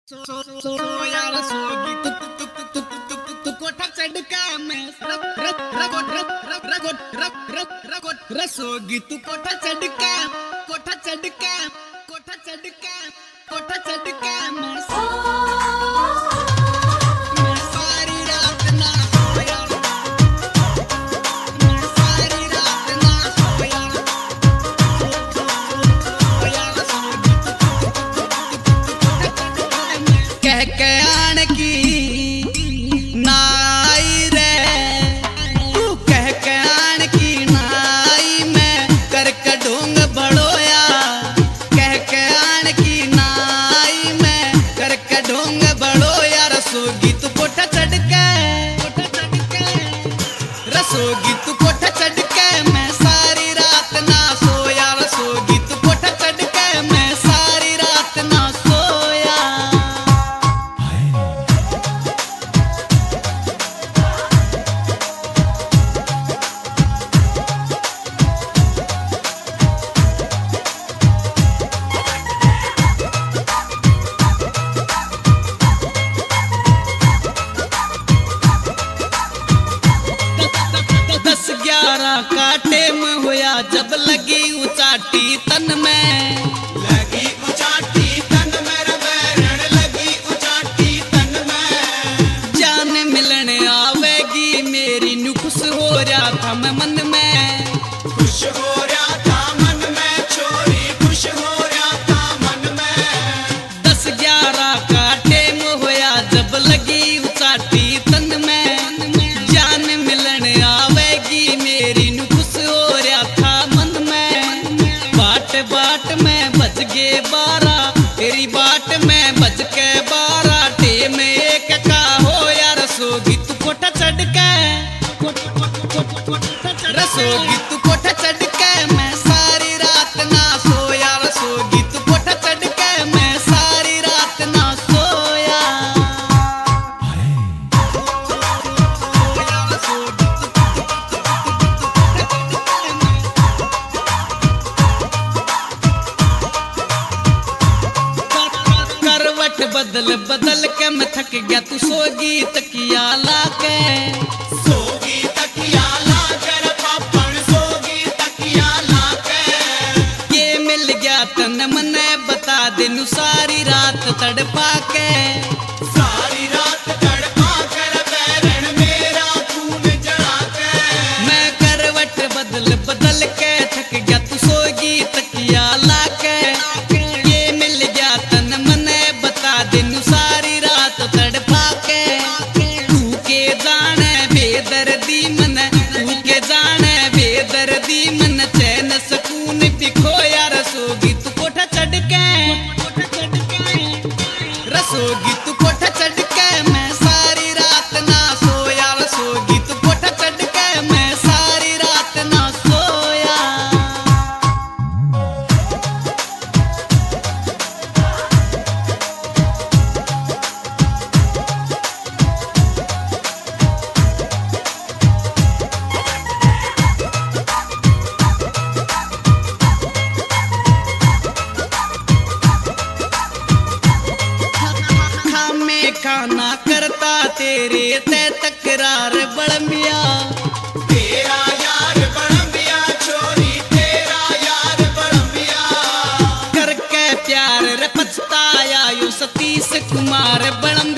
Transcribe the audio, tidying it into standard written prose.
यार सोगी तू कोठा चढ़ के मैं रसोगी तू कोठा चढ़ के मैं सारी रात ना सोया मैं सारी रात ना सोया यार सोगी कह के आन की नाई रे तू कह के आन की नाई मैं कर ढूंग बड़ोया कह के आन की नाई मैं कर ढूंग बड़ोया रसोगी तू कोठा चढ़ के रसोगी तू कोठा चढ़ के मैं सारी रात ना सोया रसोगी तू कोठा चढ़ के मैं सारी रात ना सोया काटे में होया जब लगी उचाटी तन में लगी उचाटी तन में रबैरण लगी उचाटी तन में जान मिलने आवेगी मेरी नु खुश हो रहा था मैं मन में खुश हो रहा था मन में छोरी खुश हो रहा था मन में 10-11 काटे में होया जब लगी उचाटी तन में जान मिलने आवेगी मेरी बाट में बज गे 12 तेरी बाट में बज के 12 टेम एक का हो यार रसोगी तू कोठा चढ़ के रसोगी तू कोठा चढ़ के मैं सारी रात ना सोया रसोगी तू कोठा चढ़ के मैं सारी रात ना सोया बदल बदल के मैं थक गया तू सोगी तकिया लाके सोगी तकिया लाके पापड़ सोगी तकिया लाके ये मिल गया तन मने बता दे नु सारी रात तड़पा के सारी रात तड़पा कर बैरन मेरा खून जला के मैं करवट बदल बदल के थक गया तू सोगी तकिया लाके ये मिल गया तन मने दिन सारी रात तड़पा के तू के जाने बेदर्दी मन तू के जाने बेदर्दी मन चैन सुकून दिखो यार रसोगी तू कोठा चढ़ के रसोगी तू कोठा चढ़ के मैं सारी रात ना सोया रसोगी तू कोठा चढ़ के मैं सारी रात ना सोया खाना करता तेरे ते तकरार बड़मिया तेरा यार बड़मिया छोरी तेरा यार बड़मिया करके प्यार रे पछताया यो सतीश कुमार बड़मिया